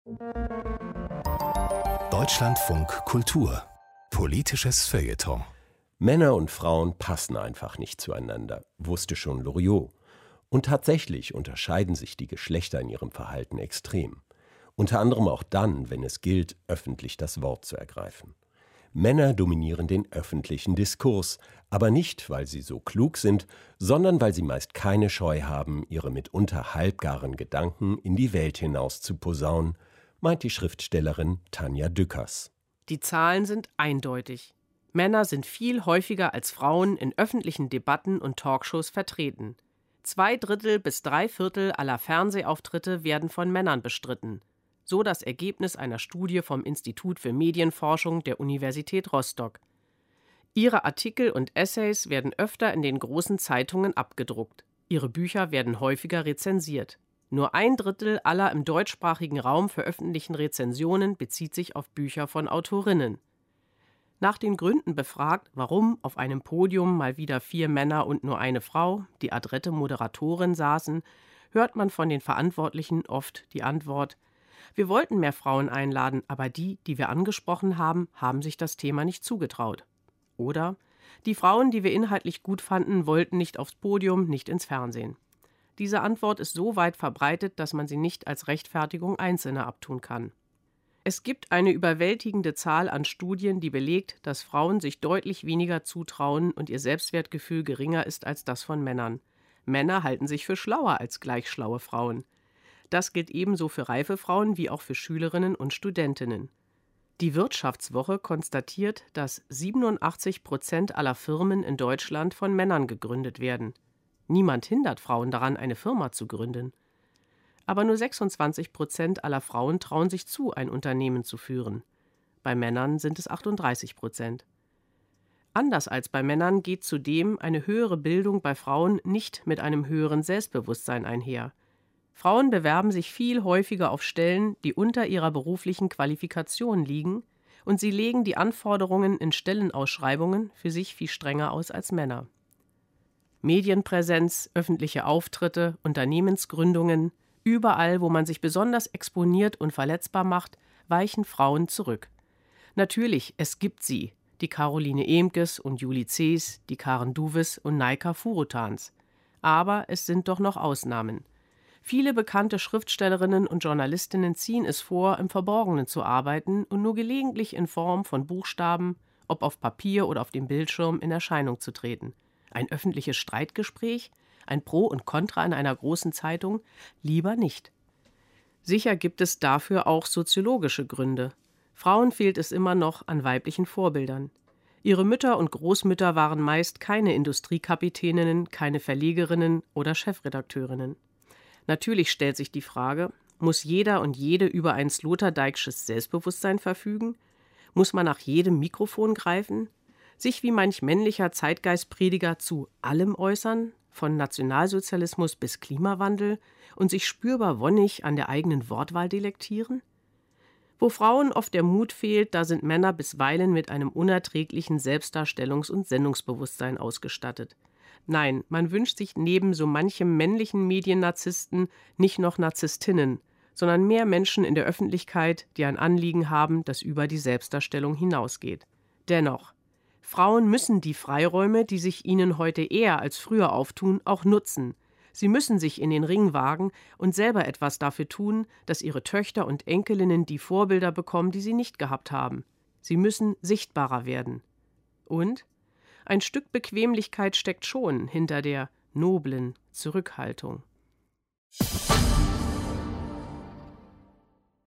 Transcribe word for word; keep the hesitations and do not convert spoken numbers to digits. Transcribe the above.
Deutschlandfunk Kultur. Politisches Feuilleton. Männer und Frauen passen einfach nicht zueinander, wusste schon Loriot. Und tatsächlich unterscheiden sich die Geschlechter in ihrem Verhalten extrem. Unter anderem auch dann, wenn es gilt, öffentlich das Wort zu ergreifen. Männer dominieren den öffentlichen Diskurs, aber nicht, weil sie so klug sind, sondern weil sie meist keine Scheu haben, ihre mitunter halbgaren Gedanken in die Welt hinaus zu posaunen, meint die Schriftstellerin Tanja Dückers. Die Zahlen sind eindeutig. Männer sind viel häufiger als Frauen in öffentlichen Debatten und Talkshows vertreten. Zwei Drittel bis drei Viertel aller Fernsehauftritte werden von Männern bestritten. So das Ergebnis einer Studie vom Institut für Medienforschung der Universität Rostock. Ihre Artikel und Essays werden öfter in den großen Zeitungen abgedruckt. Ihre Bücher werden häufiger rezensiert. Nur ein Drittel aller im deutschsprachigen Raum veröffentlichten Rezensionen bezieht sich auf Bücher von Autorinnen. Nach den Gründen befragt, warum auf einem Podium mal wieder vier Männer und nur eine Frau, die adrette Moderatorin, saßen, hört man von den Verantwortlichen oft die Antwort: Wir wollten mehr Frauen einladen, aber die, die wir angesprochen haben, haben sich das Thema nicht zugetraut. Oder: Die Frauen, die wir inhaltlich gut fanden, wollten nicht aufs Podium, nicht ins Fernsehen. Diese Antwort ist so weit verbreitet, dass man sie nicht als Rechtfertigung Einzelner abtun kann. Es gibt eine überwältigende Zahl an Studien, die belegt, dass Frauen sich deutlich weniger zutrauen und ihr Selbstwertgefühl geringer ist als das von Männern. Männer halten sich für schlauer als gleich schlaue Frauen. Das gilt ebenso für reife Frauen wie auch für Schülerinnen und Studentinnen. Die Wirtschaftswoche konstatiert, dass siebenundachtzig Prozent aller Firmen in Deutschland von Männern gegründet werden. Niemand hindert Frauen daran, eine Firma zu gründen. Aber nur sechsundzwanzig Prozent aller Frauen trauen sich zu, ein Unternehmen zu führen. Bei Männern sind es achtunddreißig Prozent. Anders als bei Männern geht zudem eine höhere Bildung bei Frauen nicht mit einem höheren Selbstbewusstsein einher. Frauen bewerben sich viel häufiger auf Stellen, die unter ihrer beruflichen Qualifikation liegen, und sie legen die Anforderungen in Stellenausschreibungen für sich viel strenger aus als Männer. Medienpräsenz, öffentliche Auftritte, Unternehmensgründungen, überall, wo man sich besonders exponiert und verletzbar macht, weichen Frauen zurück. Natürlich, es gibt sie, die Caroline Ehmkes und Julie Cees, die Karen Duwes und Naika Furutans. Aber es sind doch noch Ausnahmen. Viele bekannte Schriftstellerinnen und Journalistinnen ziehen es vor, im Verborgenen zu arbeiten und nur gelegentlich in Form von Buchstaben, ob auf Papier oder auf dem Bildschirm, in Erscheinung zu treten. Ein öffentliches Streitgespräch? Ein Pro und Contra in einer großen Zeitung? Lieber nicht. Sicher gibt es dafür auch soziologische Gründe. Frauen fehlt es immer noch an weiblichen Vorbildern. Ihre Mütter und Großmütter waren meist keine Industriekapitäninnen, keine Verlegerinnen oder Chefredakteurinnen. Natürlich stellt sich die Frage, muss jeder und jede über ein sloterdijksches Selbstbewusstsein verfügen? Muss man nach jedem Mikrofon greifen? Sich wie manch männlicher Zeitgeistprediger zu allem äußern, von Nationalsozialismus bis Klimawandel, und sich spürbar wonnig an der eigenen Wortwahl delektieren? Wo Frauen oft der Mut fehlt, da sind Männer bisweilen mit einem unerträglichen Selbstdarstellungs- und Sendungsbewusstsein ausgestattet. Nein, man wünscht sich neben so manchem männlichen Mediennarzissten nicht noch Narzisstinnen, sondern mehr Menschen in der Öffentlichkeit, die ein Anliegen haben, das über die Selbstdarstellung hinausgeht. Dennoch, Frauen müssen die Freiräume, die sich ihnen heute eher als früher auftun, auch nutzen. Sie müssen sich in den Ring wagen und selber etwas dafür tun, dass ihre Töchter und Enkelinnen die Vorbilder bekommen, die sie nicht gehabt haben. Sie müssen sichtbarer werden. Und ein Stück Bequemlichkeit steckt schon hinter der noblen Zurückhaltung.